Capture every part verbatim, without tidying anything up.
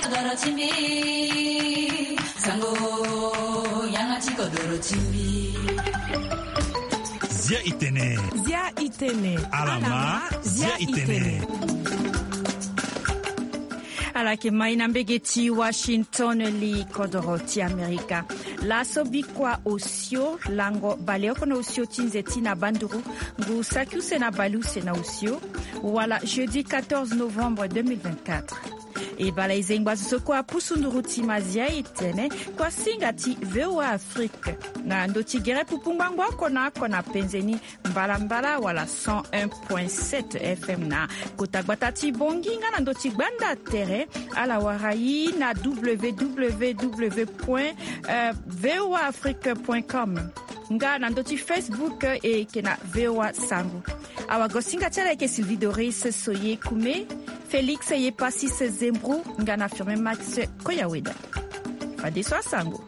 kodoro chimbi sango yangachi kodoro chimbi Zia itene Zia itene Alama Zia itene Alake maina mbegeti Washington li kodoro ti Amerika. La sobikwa osio lango baleoko na osio tinzeti na banduru ngu sakiuse na baluse na osio wala jeudi quatorze novembre deux mille vingt-quatre. E bala izengwa soko apusunduru ti mazia itene kwa singati V O A Afrique na ndoti gere pupungwangwa kona kona penzeni mbala mbala wala cent un point sept F M na kotagbata ti bonginga na ndoti gbanda tere ala warai na w w w point v o a afrique point com nga na ndoti Facebook e kena V O A Sango awa gosinga tele ke Sylvie Doris Soye Kume Félix Yepassis Zembro nga na firme Max Koyaweda Fadeso Sango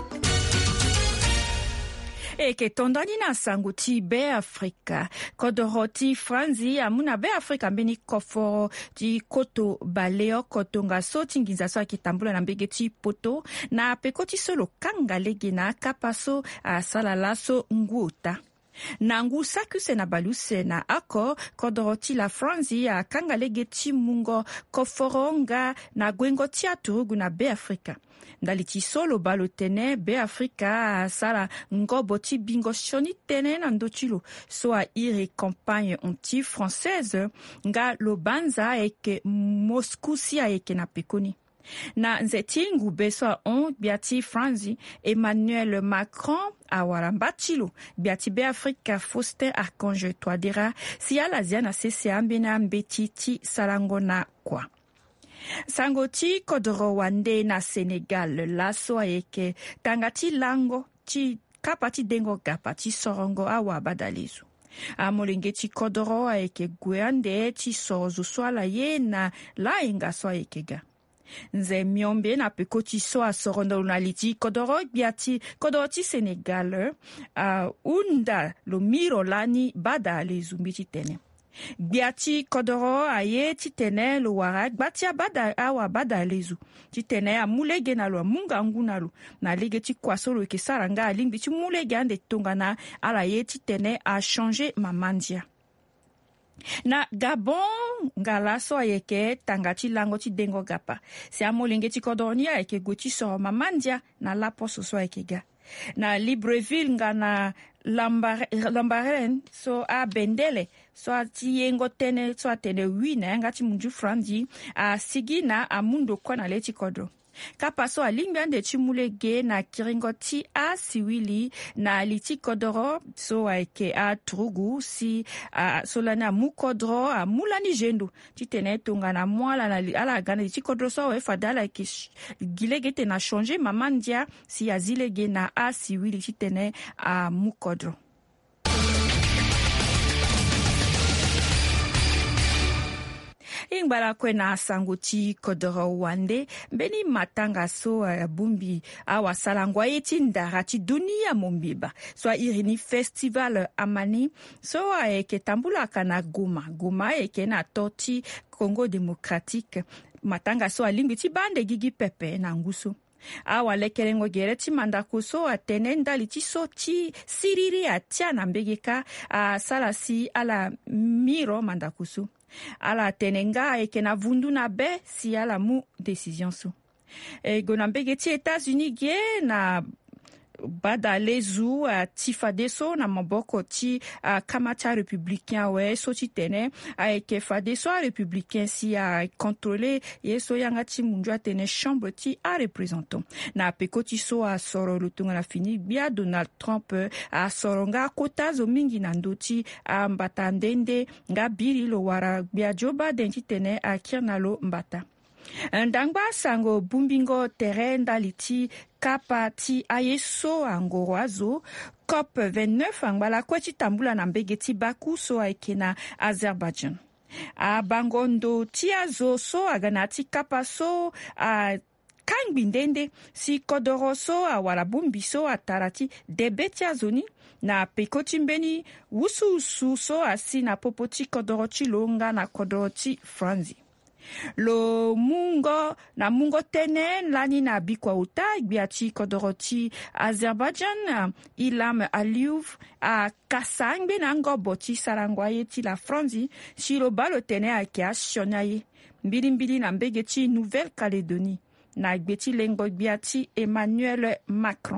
e ke tondani na sango ti be Afrika kodoro ti Franzi amuna be Afrika mbeni koforo ti koto baleo koto nga so tingiza so akitambula na mbege ti poto na peko ti solo kanga lege na kapaso asala laso nguota na ngu sakuse na baluse na ako kodoro ti la Franzi a kanga lege ti mungo koforonga na gwengo ti aturugu na be Afrika ndali ti solo balo tene be Afrika asala ngobo ti bingo shoni tene na ndotilo so a iri campagne anti-française nga lo banza eke Moscou si a eke na pekoni na nzeti ngu beso on biati Franzi Emmanuel Macron awara mbatilo biati be Afrika Faustin Archange Touadéra si ala ziana sese ambena mbeti ti salango na kwa sango ti kodoro wande na Senegal laso ayeke tangati lango ti kapa ti dengo gapa ti sorongo awa badalizu amolenge ti kodoro ayeke guande ti sorozo so ala ye na laenga so ayeke ga nze miombe na peko ti so asorondo na liti kodoro biati kodoro ti Senegal uh, unda lo miro lani bada le zumbi ti tene biati kodoro aye ti tene lo wara gbatia bada awa bada lezu ti tene amulege na lo munga nguna lo na lege ti kwasolo ke saranga alingbi ti mulege ande tongana ala ye ti tene a changer mamandia na Gabon ngala so ayeke tangati lango ti dengo gapa si amolenge ti kodoro ni ayeke go ti soro mamandia na laposo so ayeke ga na Libreville nga na Lambaren so a bendele so a ti yengo tene so a tene wina yanga ti munju Franzi a sigi na a mundo kona le ti kodro kapa so a lingbiande ti mulege na kiringo ti a siwili na li ti kodoro so ayeke a turugu si a solani a mu kodro a mulani jendo ti tene tongana mo ala na ala ga na li ti kodro so awe fada ala yeke gilege te na changer mamandia si a zilege na a siwili ti tene a mu kodro ingbala kue na sango ti kodoro wande mbeni matanga so uh, bumbi awa salangwa ye ti ndara ti dunia mombiba so iri ni festival amani so ayeke tambulaka na Goma Goma ayeke na to ti Congo démocratique matanga so alingbi ti bande gigi pepe na ngusu awa lekelengo gere ti mandako so atene ndali ti so ti siriri atia na mbege ka asala si ala miro mandako so ala tene nga ayeke na vundu na be si ala mu décision so e go na mbege ti États-Unis ge na bada lezu uh, ti fade so na maboko ti uh, kamata républicain we so ti tene ayeke fade so a républicain si a contrôler ye so yanga ti mundu atene chambre ti a représentant na peko ti so asoro lo tongana fini bia Donald Trump uh, asoro nga kota zo mingi na ndö ti ambata ndende nga biri lo wara bia Joe Biden ti tene akiri na lo mbata ndangba sango bumbingo tere ndali ti kapa ti aye so angoro azo COP vingt-neuf angbala kue ti tambula na mbege ti Baku so ayeke na Azerbaïdjan abango ndo ti azo so aga na ti kapa so a kangbi ndende si kodoro so awara bumbi so atara ti debe ti azo ni na peko ti mbeni wusu wusu so asi na popo ti kodoro ti lo nga na kodoro ti Franzi lo mungo na mungo tene lani na bikwa uta gbia ti kodro ti Azerbaijan Ilham Aliyev a kasangbe na ngobo ti sarangwaye ti la Franzi si lo balo tene ayeke asiona ye mbilimbili na mbege ti Nouvelle-Calédonie na gbe ti lengo gbia ti Emmanuel Macron.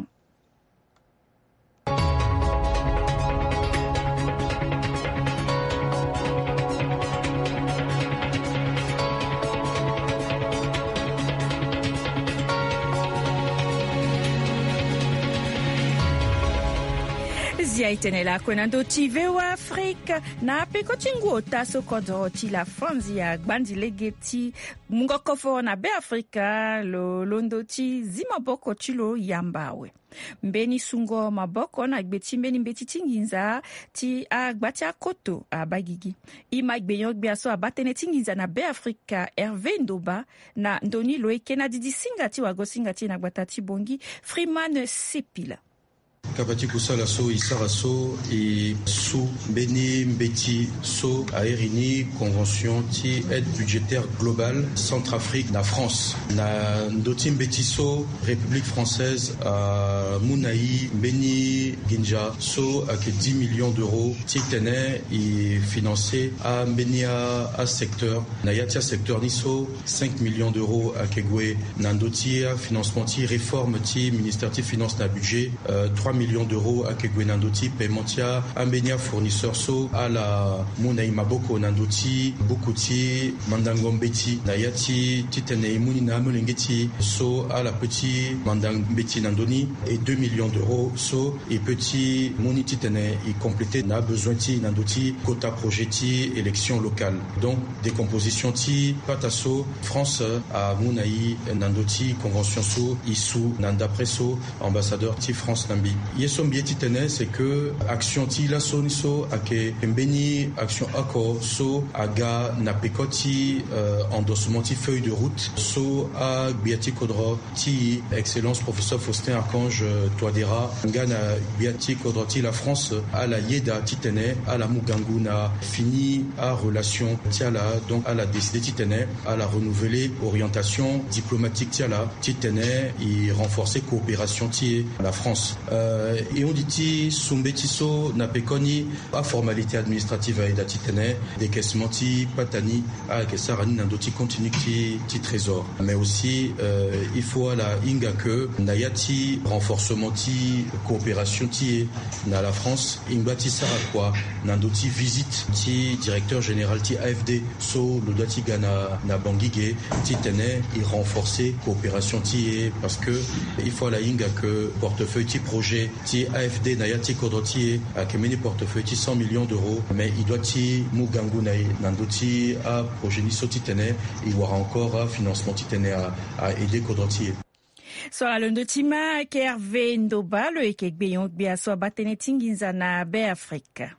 Zia itenela kwenando ti V O A Afrique na peko ti ngu taso kodro ti la France ya gbandi lege ti mungo kofo na be Afrika lo londo ti zimaboko ti lo yambawe. Mbeni sungo maboko na gbe ti mbeni mbeti ti nginza ti agba ti akoto a bagigi. Ima gbe yon gbe aso abatene ti nginza na be Afrika Hervé Ndoba na ndoni lo eke na didi singa ti wago singa ti na gbata ti bongi Freeman Sepila. Kapati kusala so isara so et sous beni mbeti so a erini convention ti aide budgétaire globale Centrafrique na France na ndoti mbeti so République française a Mounaï beni ginja so a que dix millions d'euros ti tene et financé a beni a, a secteur na yatia secteur ni so cinq millions d'euros a kegwe na ndoti a financement ti réforme ti ministère ti finance na budget euh, trois millions d'euros à Kegwe Nandoti, Pemontia, Ambenia fournisseur so à la Mounaï Maboko Nandoti, Bukuti, Mandangombeti, Nayati, Titene Mounina Molengeti, so à la petit Mandangmbeti Nandoni et deux millions d'euros so et petit Mouni Titene et complété n'a besoin ti Nandoti, quota projeti, élection locale. Donc décomposition ti Pataso, France à Mounaï Nandoti, convention so, Issou, Nanda Presso, ambassadeur ti France Nambi. Yesom bieti tene c'est que action ti la soniso ake mbeni action ako so aga na pekoti euh, endossement ti feuille de route so a biati kodro ti excellence professeur Faustin Archange Touadéra ngana biati kodro ti la France à la yeda ti tene à la mugangu na fini à relation ti ala donc à la décidé ti tene à la renouveler orientation diplomatique ti ala ti tene et renforcer coopération ti la France euh, et on dit ti sumbetiso na pekoni a formalité administrative a edati tene décaissement ti patani a kesarani nandoti continue ti ti trésor mais aussi euh, il faut à la inga que nayati renforcement ti coopération ti na la France ingati sara quoi nandoti visite ti directeur général ti A F D so le dati gana na bangige ti tene et renforcer coopération ti parce que il faut à la inga que portefeuille ti projet ti A F D nayati kodoti a kemeni portefeuille ti cent millions d'euros mais il doit ti mugangu na nandoti a projet ni soti tene il y aura encore un financement ti tene à, à aider kodoti. So alondo tima ke Hervé Ndoba lo eke gbeyon gbia so batene tinginza na be Afrika.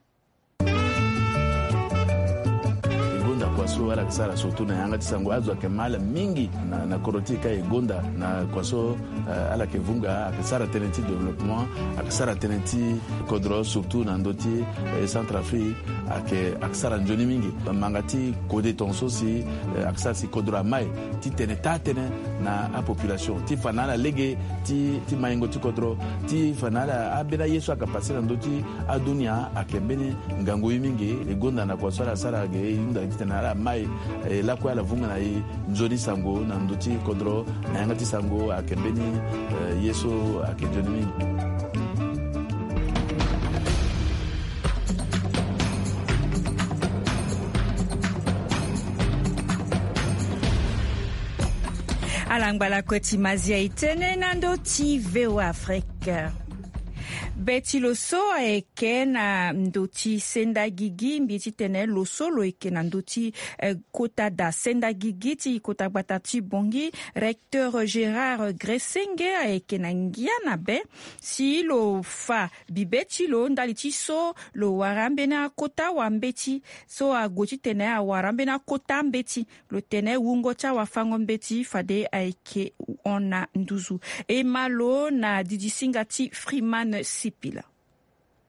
Kwaso ala kisara soto na yanga tisango azo ke mala mingi na, na korotika e gonda na kwaso uh, ala ke vunga akisara tenenti développement akisara tenenti kodro surtout na ndoti eh, Centrafrique ake akisara njoni mingi mangati kode tonso si eh, akisara si kodro mai ti tene ta tene na a population ti fanala lege ti ti maingo ti kodro ti fanala abena yesu akapasi na ndoti a dunia ake bene ngango mingi e gonda na kwaso ala sara ge inda tena ala mai e la kwa la vunga na i nzoni sango na ndoti kodro na yanga ti sango akembeni uh, yeso akenjoni mingi. Alangbala koti mazia itene nando ti V O A Afrique. Beti loso eke na ndoti senda gigi mbiti tene loso lo eke na ndoti eh, kota da senda gigi ti kota batati bongi recteur Gérard Gressenge eke na ngiana be si lo fa bibeti lo ndali ti so lo warambe na kota wambeti so agoti tene a warambe na kota mbeti lo tene wungo cha wafango mbeti fade eke ona nduzu e malo na didi singa ti Freeman Sipila.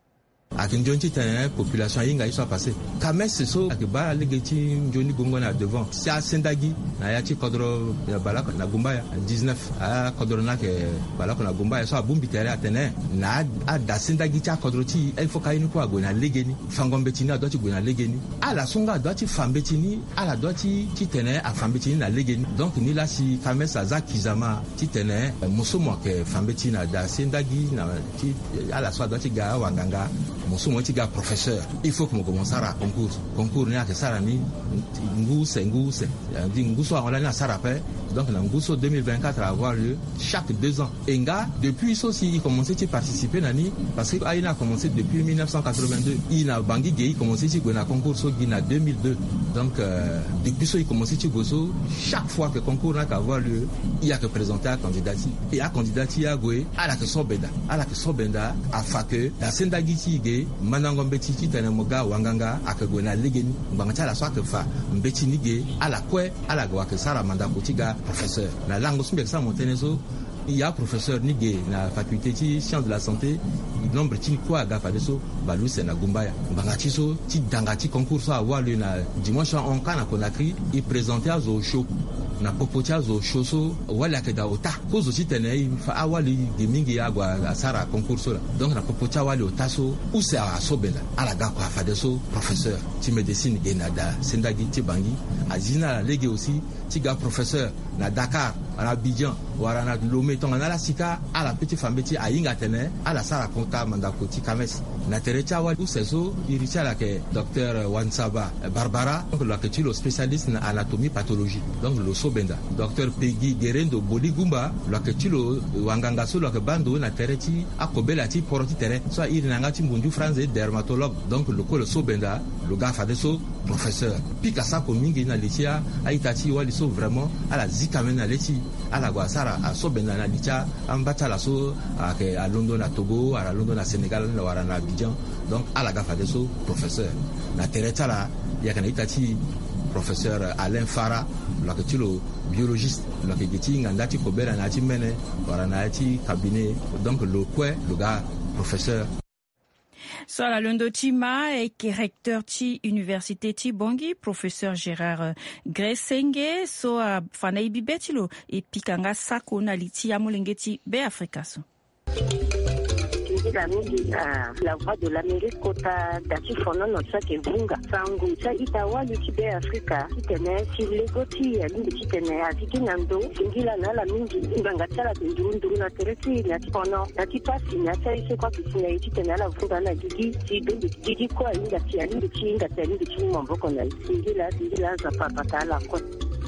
akinjonti tene population yinga iso passé kames so akba legeti njoni gongona devant sia sendagi na yati kodro balaka na gumbaya dix-neuf a kodro na ke balaka na gumbaya so abumbi tere atene na ada sendagi cha kodro ti il faut kayini ko agona legeni fangombe tini adoti gona legeni ala songa adoti fambe tini ala doti ti tene a fambe tini na legeni donc ni la si kames azakizama ti tene musumo ke fambe tini da sendagi na ti ala so adoti ga wanganga musumo ti ga professeur il faut que mo commencer à concours concours ni ake sara ni nguse nguse di nguso on na sara pe donc na nguso deux mille vingt-quatre à avoir lieu chaque deux ans enga depuis ça aussi il commençait à participer nani parce que il a commencé depuis mille neuf cent quatre-vingt-deux il a bangi gay commencé à na concours so gina deux mille deux donc euh, depuis ça il commençait à gozo chaque fois que concours n'a avoir lieu il y a que présenter un candidat et un candidat a goué à la que sobenda à la que sobenda a fa que la sendagiti gay manangombe tiki tene moga wanganga akagona legeni mbangata la soit que fa mbeti nige ala kwe ala gwa que sara manda kotiga professeur na langue sumbe ça montenezo il y a professeur nige na faculté de sciences de la santé nombre ti quoi ga fa deso balu c'est na gumbaya mbangati so ti dangati concours so avoir le na dimanche en kana Conakry il présentait au show na popotia zo shoso wala ke da ota kozo titene fa awali de mingi agwa sara concours la donc na popotia wali otaso ou c'est à sobela ala ga kwa fa deso professeur ti médecine genada sendagi ti bangi azina lege aussi ti ga professeur na Dakar na Abidjan wara na Lomé ton na la sika ala petit femme ti ayinga tene ala sara konta manda ko ti kames na terecha wali ou c'est so iricha la ke docteur Wansaba Barbara donc la que tu le spécialiste en anatomie pathologie donc le Benda docteur Peggy Gerendo Boligumba la que tu le wanganga so la que bando na tereti akobela ti poroti tere so il nanga ti mbundu français dermatologue donc le ko le Sobenda le gars fa de so professeur pika sa ko mingi na litia aitati wali so vraiment ala zikamena leti ala gwa sara a Sobenda na litia ambata la so a ke a London na Togo a London na Sénégal na wara na Abidjan donc ala ga fa de so professeur na tereta la ya kana itati professeur Alain Farah la que tu le biologiste la que tu nganda ti kobera na ti mene wara na ti cabinet donc le quoi le gars professeur so la londo tima et recteur ti université ti Bangui professeur Gérard Gresenge so uh, fana ibibetilo et pikanga sako na liti ya molengeti be Afrika so la la voix de l'Amérique kota dati fono no sake vunga sangu sa itawa litibe Afrika kitene silegoti ya lindi kitene aziki nando singila na la mingi nganga tsala ndurundu na tereti na tipono na tipasi na tsaise kwa kisina kitene la vunga na gigi sibendi gigi kwa inga tia lindi chinga tia lindi chinga mboko na singila singila za papa tala kwa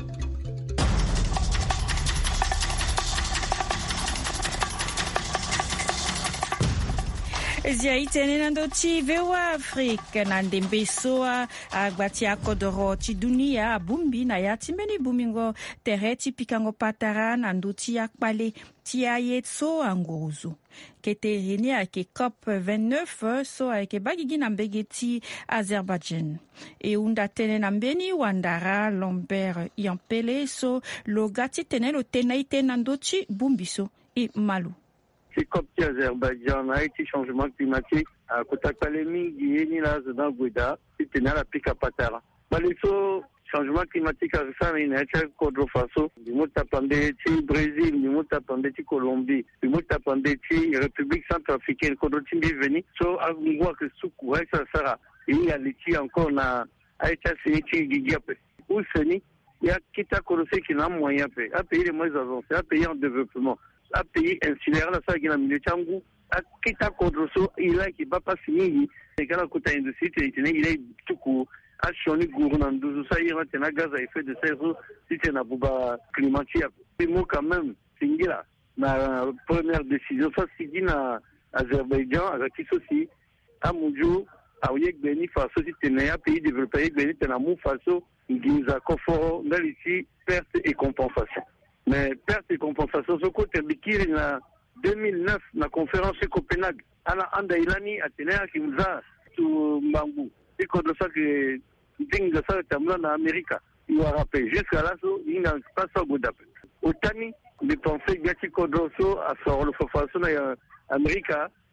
Zia itene nando ti vewa Afrika na ndembe soa agwati akodoro ti dunia bumbi na ya timbeni bumingo tereti pikango patara na nduti akpale ti ayetso angozo kete reni ake COP vingt-neuf so ake bagigi na mbege ti Azerbaïdjan e unda tene na mbeni wandara Lambert Yampele so logati tene lo tena ite na ndoti bumbi so e malu c'est comme si Azerbaïdjan a été changement climatique à Kotakalemi, Guéni, là, dans Gouda, c'était dans la Pika Patara. Baliso, changement climatique avec ça, il y a un Kodro Faso, du Moutapandeti, Brésil, du Moutapandeti, Colombie, du Moutapandeti, République centrafricaine, Kodro Timbi veni, so, à Mouwa, que Soukou, ça sera, il y a l'éti encore, na, a été assigné, Gigiape. Où c'est ni, il y a Kita Korosé qui n'a moyen, un pays les moins avancés, un pays en développement. Un pays insulaire, là, ça, qui a mis le Tchangou, à Kita Kodroso, il a qui va pas finir, et quand on a côté industrie, il est tout court, à Choni Gournandou, ça, il y a un gaz à effet de serre, si c'est un bouba climatique. C'est moi, quand même, c'est là, ma première décision, ça, c'est dit, à Azerbaïdjan, avec qui ceci, à Moudjou, à Oyek Beni, Faso, si c'est un pays développé, Beni, c'est un mou Faso, il y a Koforo, là, ici, perte et compensation. Mais perte et compensation, ce côté Bikiri en deux mille neuf, la conférence de Copenhague, Ana Anda Ilani, Athénéa, qui nous a tout Mbangou. C'est comme ça que Ding de ça est en Amérique. Il va rappeler. Jusqu'à là, il n'a pas ça au bout d'appel. Au Tani, les pensées Gati Kodroso, à Soro le Fafaso, en Amérique,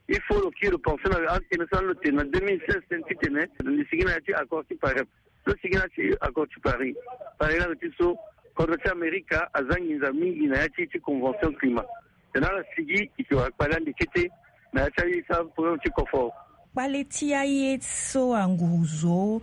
il faut le qui le penser dans le en deux mille seize c'est le signature accord qui Paris le signature accord qui Paris par exemple tu so quand l'Amérique a zangiza mingi na yati ci convention climat na la sigi ikiwa pala ndikete na yati sa pour ci confort baletia yetso anguzo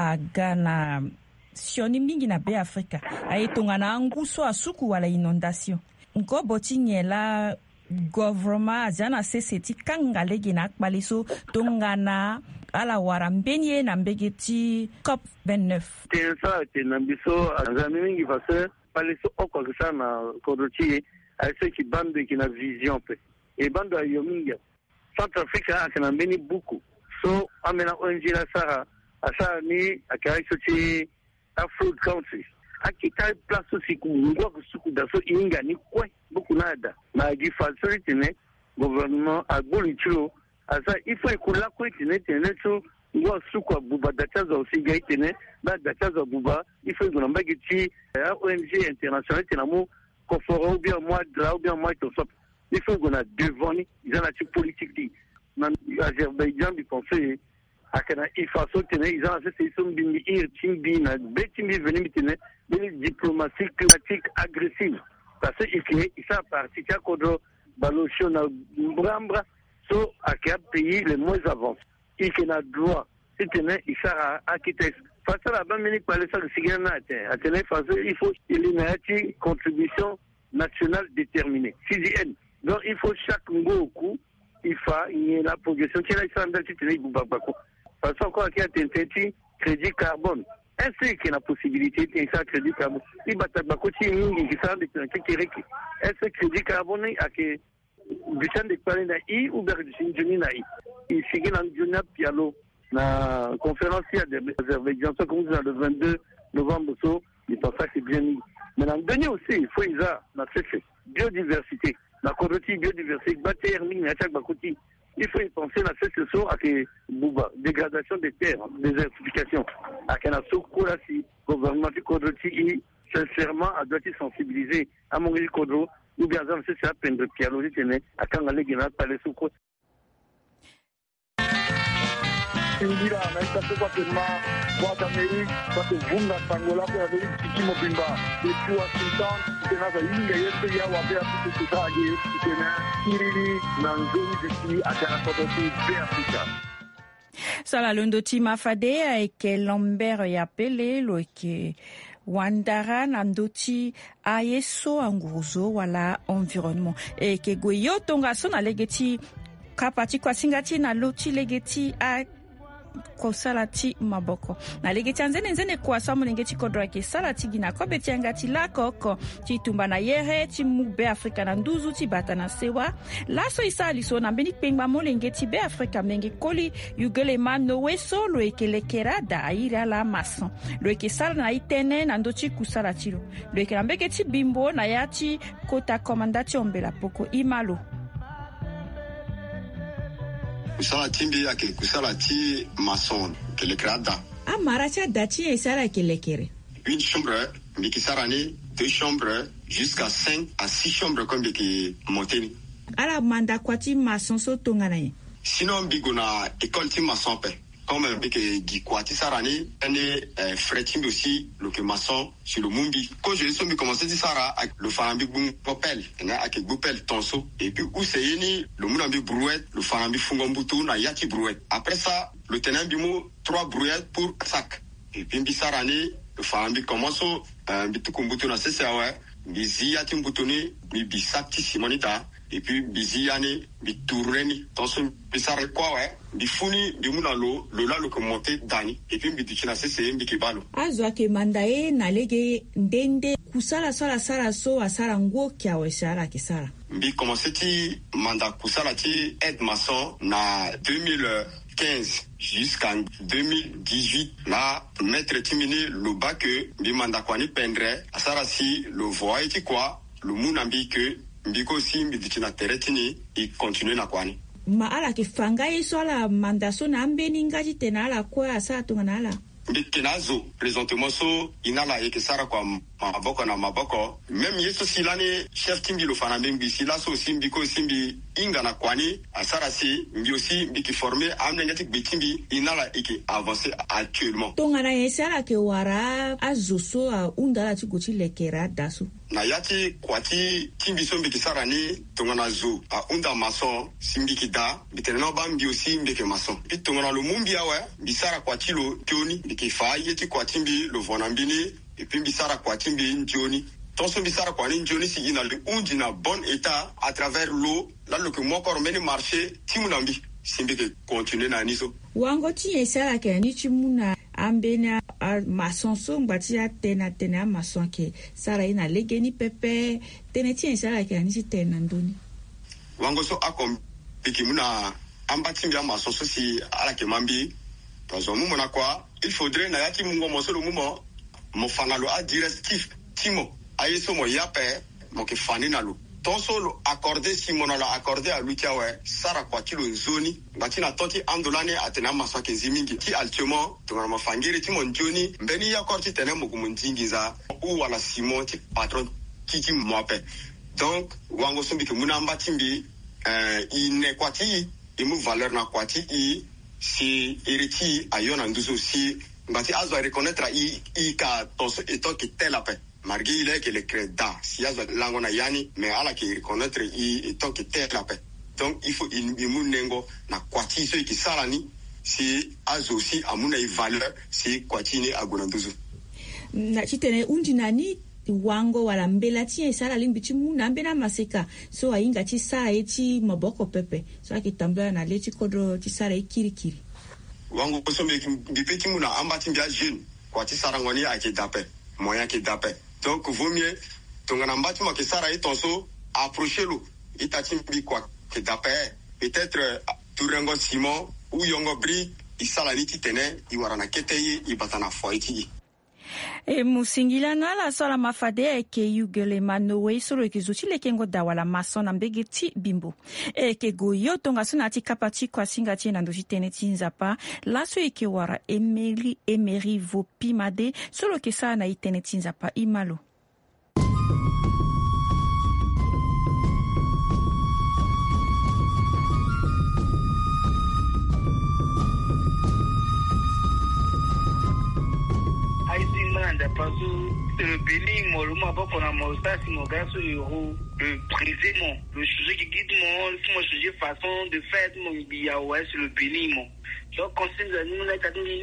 agana sioni mingi na be Afrika ayetonga na anguso asuku wala inondation ngobo tinyela government ajana seseti kangalegi na akbaliso tongana ala warambenye na mbegeti COP vingt-neuf tensa tenambiso azami mingi parce paliso oko sana kodoti aise ki bande ki na vision pe e bande ayo mingi Centrafrique akana mbeni buku so amena O N G la sara asa ni akaiso ti Afro countries akita place aussi kungwa kusuku daso inga ni kwe buku nada na gifasori ne gouvernement agolichiro asa ifo ikula ko itine tene so ngo suku buba dataza aussi gaitene ba dataza buba ifo ngomba giti O N G international tenamo confort ou bien moi là ou bien moi to sop ifo ngona devant ni izana ci politique di na Azerbaïdjan bi penser akana ifaso tene izana se sont bini ir timbi na betimbi veni mitene de diplomatie climatique agressive parce que ça partie à kodro balosho na brambra so akya pays les moins avancés et qui n'a droit c'était il sera architecte face à la banque par le sac sigana à télé phase il faut il y a une contribution nationale déterminée C D N donc il faut chaque ngoku il faut il y a la progression qui est là dans télé bubako parce encore qu'il y a un crédit carbone est-ce qu'il y a la possibilité de ça crédit carbone il va être bakoti mingi qui ça de kiriki est-ce crédit carbone a que du champ de parler na i ou bien du juni na i il signe dans juna pialo na conférence de Azerbaïdjan comme ça le vingt-deux novembre so il pense ça c'est bien mis mais en dernier aussi il faut ils a na cette biodiversité la kodoti biodiversité bâtir mingi à chaque bakoti il faut y penser à cette chose à que dégradation des terres, désertification. À que la soukoula si gouvernement du Kodoti sincèrement a doit être sensibilisé à mon Kodro ou bien à ce à peine de pialogie tenait à quand aller guérir par les soukou. Indira na itakuwa kwa kwa Amerika kwa kuvunga Angola kwa Amerika kimo bimba ikiwa Sultan tena za inga yetu ya wabea kututaje tena kirili na nzuri disi akana kodoti be Afrika. Sala londo tima fadea eke Lambert ya pele lo eke Wandara Nandoti ayeso anguzo wala environnement eke goyo tonga sona legeti kapati kwa singati na loti legeti a kosalati maboko na legeti anzene nzene kwa samu ngeti kodra ke salati gina kobeti angati la koko chitumba na yere chimu be Afrika na nduzu tibata na sewa laso isali so na beni pengba molengeti be Afrika menge koli yugele mano weso lo ekelekera da aira la mason lo ekesala na itene na ndochi kusalati lo lo ekelambeketi bimbo na yati kota komandati ombela poko imalo kusala timbi yake kusala ti maçon que le crada amara cha dati esara kelekere une chambre mikisarani deux chambres jusqu'à cinq à six chambres comme qui monteni ala manda kwati maçon so tongana sinon bigona école ti maçon pe comme que qui kwati sarani ene fretim aussi le que maçon sur le mumbi quand je suis commencé dit sara le farambi bun popel na ak bupel tonso et puis où c'est ni le munambi brouette le farambi fungombutu na yati brouette après ça le tenambi mo trois brouettes pour sac et puis bisarani le farambi commence un bitukumbutu na c'est ouais bizi yati mbutuni bi bisati simonita et puis bizi yani bi toureni tonso bisare quoi ouais bi funi bi munalo le la le commenter dani et puis bi dikina c'est mbi kibalo azwa ke mandae na lege ndende kusala sala sala so asara ngo kya wesara kisara mbi commencer ti manda kusala ti aide maçon na deux mille quinze jusqu'en deux mille dix-huit là maître Timini le bas que mbi manda kwani pendre asara si le voie ti quoi le munambi que mbiko si mbi dikina teretini i continue na kwani ma ala ke fanga iso ala mandaso na ambeni ngaji tena ala kwa asa tunga na ala Mbikenazo, présentement, so, inala eke sara kwa maboko na maboko. Même yeso silane, chef timbi lo fanambi, sila so simbi ko simbi, inga na kwani, asara si, mbi aussi, mbi ki formé, amne ngatik bitimbi, inala eke avancé actuellement. Tongana yesara ke wara, azoso a undala tiguchi lekera dasu. Na yati kwati timbi so mbiki sara ni, tongana zo, a unda mason, simbi ki da, bitenena ba mbi aussi mbike mason. Pi tongana lo mumbi awe, bisara kwati lo tioni, ki fa yeti kwatimbi lo vonambini et puis bisara kwatimbi njoni tonso bisara kwani njoni si ina le unji na bon état à travers l'eau là le que moi encore meni marché timunambi simbi que continuer na niso wango ti esala ke ni chimuna ambena mason so ngati ya tena tena mason ke sara ina legeni pepe tena ti esala ke ni tena ndoni wango so akom pikimuna ambatimbi mason so si ala ke mambi dans moment na quoi il faudrait na yaki mungo mo solo mumo mo fanalo a directif timo ayeso mo yape mo ke fanina lo ton solo accordé si mo na la accordé à lui tiawe sara kwa kilo zoni batina toti andolane atena maswa ke zimingi ki altimo to na mafangire timo njoni mbeni ya korti tene mo kumuntingiza ou wala simon ti patron kiki moape donc wango sombi ke munamba timbi euh ine kwati imu valeur na kwati i si héritier ayon anduso si mbati azo reconnaître i i ka tonso eto ki tel ape margi ile ke le créda si azo lango na yani mais ala ki reconnaître i eto ki tel ape donc il faut imu nengo na kwati so ki salani si azo si amuna i valeur si kwati ni agona nduso na chitene undinani wango wala mbela ti esala limbichi muna mbena maseka so ainga ti sara eti maboko pepe so akitambula na leti kodro ti sara ikirikiri wango so me bipeti muna ambati mbia jeune kwa ti sara ngoni ake dape moyen ke dape donc vaut mieux tongana mbati mo ke sara itonso approcher lo itati mbi kwa ke dape peut-être turengo simon ou yongo bri isala liti tene iwarana keteyi ibatana foiti. E musingilana la sola mafade e ke yugele manowe solo ke zutile kengo dawala masona mbege ti bimbo e ke goyo tonga suna ti kapati kwa singa ti na ndoji tene ti nzapa laso e ke wara emeri emeri vopimade solo ke sa na itene ti nzapa imalo. Le Bénin, le Maboko, la Mostas, mon gars, le président, le sujet qui guide mon, mon sujet façon de faire mon biaoué sur le Bénin. Donc, quand c'est nous, on a dit,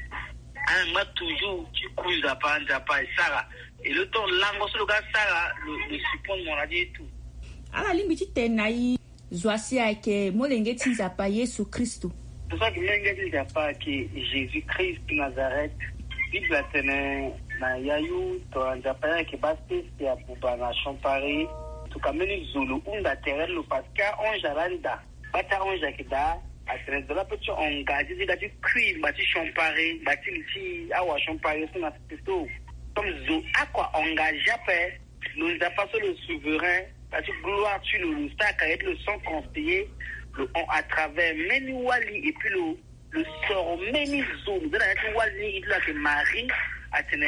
on m'a toujours, tu couilles à pas, à pas, Sarah. Et le temps, l'angle sur le gars, Sarah, le support, on a dit et tout. Alors, limite, t'es naïf, Zoasia, que Molenge Tinzapa, Yesu Christo. C'est pour ça que Molenge Tinzapa, que Jésus-Christ, Nazareth, Bible a tenu na yayu to anjapaya ke baste ya buba na champare to kameni zulu unda terreno paska on jaranda bata on jakida a tres de la petite on gaji di gati cri bati champare bati liti awa champare so na testo comme zo aqua on gajape nous a passé le souverain bati gloire tu le stack avec le sang conseiller le on à travers meni wali et puis le le sort meni zo de la wali il a que Marie a tenu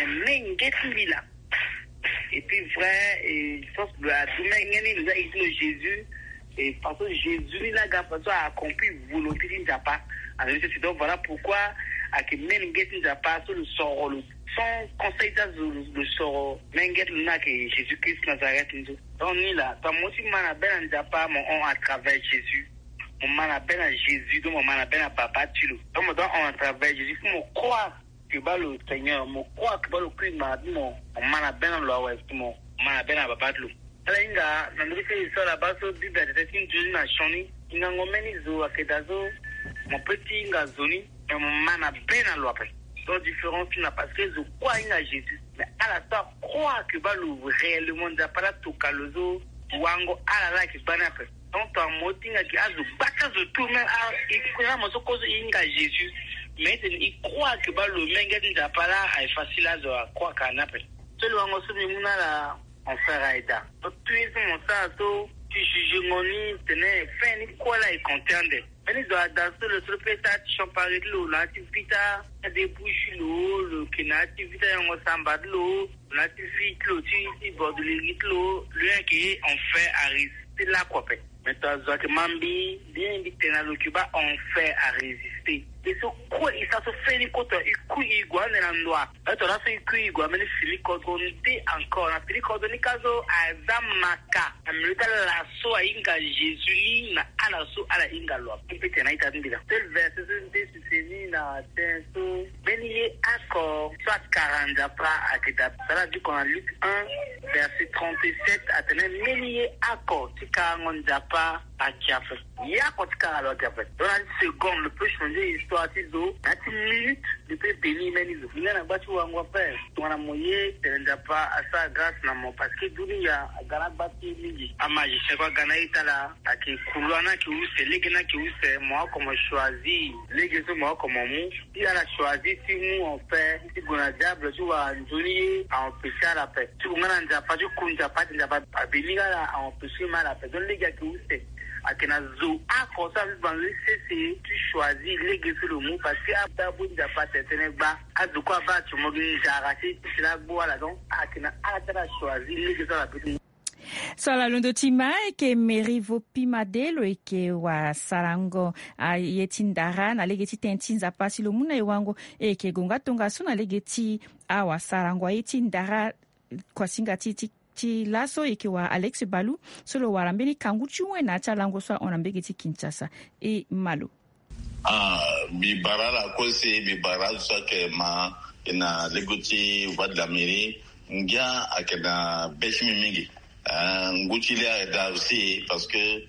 là. Et puis vrai, et je pense que la nous a dit Jésus, et parce que Jésus n'a pas accompli volonté de Nzapa. Donc voilà pourquoi à que Menget Nzapa sur le sort, le sans conseil de le sort, Menget Luna que Jésus-Christ Nazareth. Donc ni là, toi moi aussi m'appelle Nzapa mon on à travers Jésus. On m'appelle à Jésus, donc on m'appelle à Papa Tulo. Donc on à travers Jésus pour me croire que bah le Seigneur me croit que bah le Christ m'a dit mon on m'a bien dans l'ouest mon on m'a bien à Papa Tulo. Alors inga na ndike ça la base de Bible de tin joli na shoni inga ngomeni zo akedazo mon petit inga zoni et mon mana bien dans l'ouest. Donc différence n'a parce que je crois en Jésus mais à la fois croire que bah le réellement d'apparat to kalozo wango ala la ki banape. Donc en motinga qui a zo baka zo tout même à ikura mo so cause inga Jésus. Mais il croit que bah, le mengen d'apparat est facile à croire qu'un appel. Celui où on se met là, on fait raïda. Donc, tu es mon ça, tu juges mon nid, tenez, fin, ni quoi là, il contente. Meni doit danser le tropeta champare de l'eau, l'activita des bouches l'eau, le kenativita en samba de l'eau, l'activita l'eau, tu bord de l'eau, l'un qui on fait à résister la copée. Maintenant, Zouak Mambi, bien invité dans le Cuba, on fait à résister. Et ce quoi, il s'est fait une côte, il couille igual dans l'endroit. Et tu as fait une couille igual, mais il finit coordonné encore. Il finit coordonné caso à Zamaka. Il me dit la so à Inga Jésus, na ala so à la Inga loi. Il peut tenir à dire. Tel verset, c'est c'est na tenso. Bénier accord, soit quarante pas à Kedap. Ça veut dire qu'on a Luc un, verset trente-sept, à tenir bénier accord. Tu quarante pas à Kiafé. Il y a quoi de cas alors Kiafé. Dans la seconde, le peut changer l'histoire de l'eau. Dans une minute, le peut bénir Ménizo. Il y a un bâtiment où on va faire. On a moyen, tu n'as pas à ça grâce à moi. Parce que d'où il y a un grand bâtiment midi. À ma, je sais quoi, Ghana est là. À qui Koulouana qui ou c'est, les Ghana qui ou c'est, moi comme choisi, les Ghana moi comme mou. Il a choisi, si nous on fait, si on a diable, tu vas en donner à empêcher à la paix. Si on a un diable, tu n'as pas, tu n'as pas à bénir à empêcher à la paix. Donc les gars qui ou c'est. À Kenazo, à Kosa, dans le C C, tu choisis les gueux sur le mot parce que à Tabou, il n'y a pas de ténèbres. À de quoi va, tu m'as arraché, c'est la boîte là, donc à Kena, à la choisi les gueux sur la petite. Swala londo tima eke merivo pimadelo eke wa sarango a yetindara na legeti tentinza pasi lo muna iwango eke gonga tonga suna legeti a wa sarango a yetindara kwa singa titi ti laso eke wa Alex Balu solo warambeni kangu chuwe na chalango swa onambege ti Kinshasa e Malu. Ah, bi barala kose bi barala swa ke ma ina legoti wad la mairie ngia akena beshimi mingi. Uh, nguchile da aussi parce que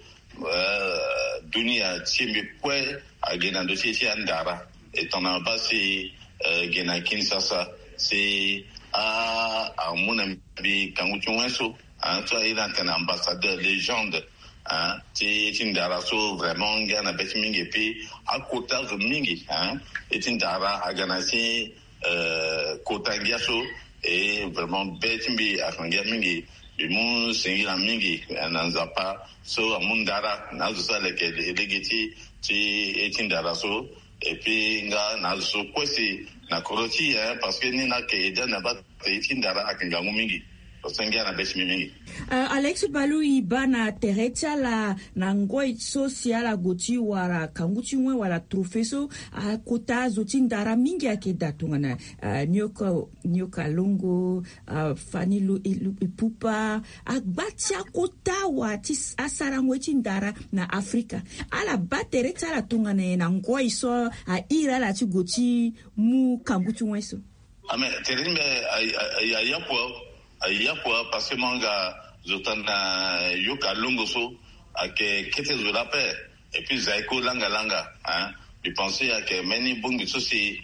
euh, dunia tsimbi pwe agena dossier ci andara et on a passé euh, gena Kinshasa c'est à à mon ami Kanguchunweso hein toi il est un ambassadeur légende hein c'est tindara so vraiment gana betmingi et puis à côté de mingi hein et tindara agana si euh kotangiaso et vraiment betmingi afanga mingi bimu singira mingi nanzapa so amundara nazo sale ke legeti ti etindara so et puis nga nazo kwesi na koroti hein parce que ni na ke dana ba etindara akinga mingi osengia na beshi mingi. Uh, Alex Balu ibana terecha la na ngoi social goti wara kanguchi mwe wala trofeso a kota zotindara mingi ake datungana uh, nyoka nyoka longo uh, fanilu ipupa agbatia kota wati asarangwe tindara na Afrika ala baterecha la tungana na ngoi so a ira la goti mu kanguchi mwe so. Ame terimbe ayapo ayapo parce que manga zotana yoka longo so ake kete zo la paix et puis zaiko langa langa hein de penser à que many bungi so si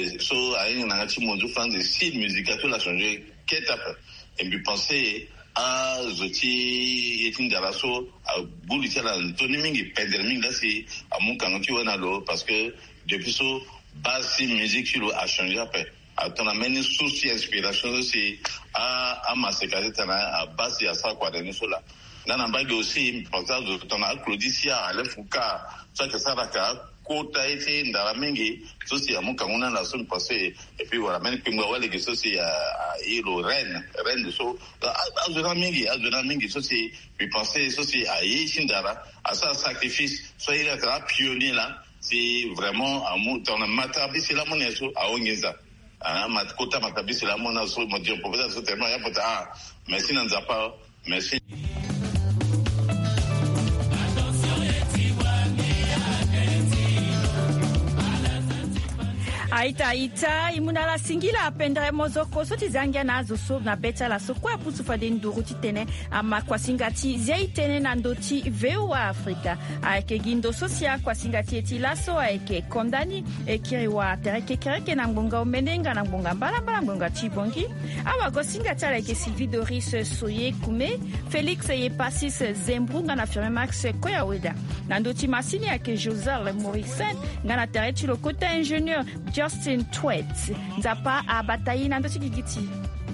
so a une nangati modu France de style musical tout la changer ketap et puis penser à zoti etin daraso a buli tala Tony mingi peder mingi là c'est à mon kanoti wana lo parce que depuis so base musique sur a changé après à ton amène souci inspiration aussi à à ma secrétaire à base à ça quoi de cela nana mbagi aussi par exemple ton a Claudicia à l'Fouca ça que ça va ka kota été ndara mingi souci à mon kanguna la semaine passée et puis voilà même que moi wale que souci à ilo reine reine de so à zona mingi à zona mingi souci puis penser souci à yishindara à ça sacrifice soit il est là pionnier là c'est vraiment à mon ton matabi c'est la monnaie so à ongeza ah matkota makabisi la mona so mo dio professeur so tellement ya pota ah merci nanzapa merci Aita ita imunala singila apendre mozoko soti zangia nazo so na beta la so kwa pusu fade nduru titene ama kwa singati zia itene na ndoti veu wa Afrika aike gindo sosia kwa singati eti laso aike kondani ekiri wa tereke kereke na ngonga umenenga na ngonga mbala mbala ngonga chibongi awa go singati aike Sylvie Doris Soye Kume Felix Yepasis Zembrunga na firme Max Koya Weda na ndoti masini aike Josel Morrison ngana tereti lokota ingénieur Justin Tweet nzapa a batayi na ndochi gigiti